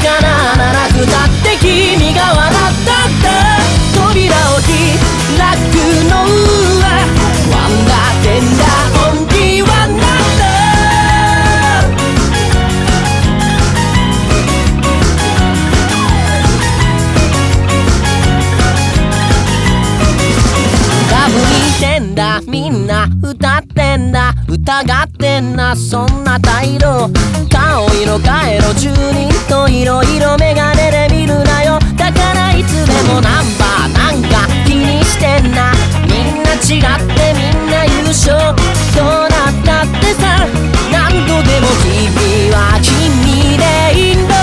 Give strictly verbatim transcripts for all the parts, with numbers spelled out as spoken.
かならなくたって君が笑ったって扉を開くのはワンダーテンダーオンリーワンだった多分見てんだみんな歌ってんだ疑ってんなそんな態度顔色変えろ住人といろいろメガネで見るなよだからいつでもナンバーなんか気にしてんなみんな違ってみんな優勝どうなったってさ何度でも君は君でいいんだ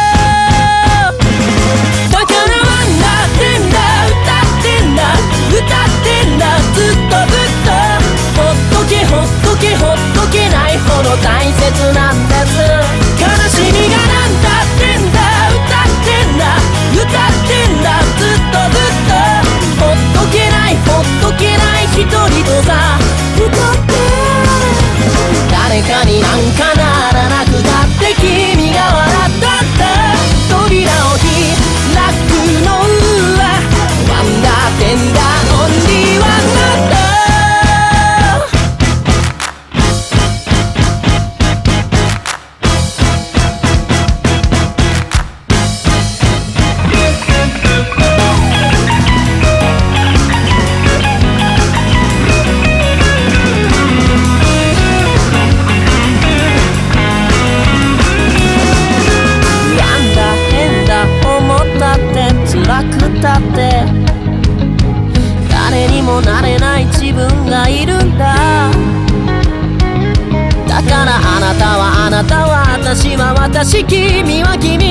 だからワンダーテンダー歌ってんだ歌ってんだずっとずっとほっとけほっとけほっとけないほど大切なんです悲しみがなんだってんだ歌ってんだ歌ってんだずっとずっとほっとけないほっとけない一人とさ歌って誰かになんかならなくたって君が笑ったって扉を開くのはワンダーテンダーオンリーワンなんだ誰にもなれない自分がいるんだだからあなたはあなたは私は私君は君